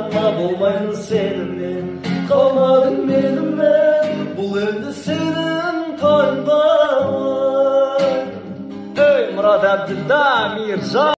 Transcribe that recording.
Аңа болмаймын сенімен, қалмадың менімен, бұл енді сенің тойың ғой. Ей, Мұрат Әбділда, Мейіржан.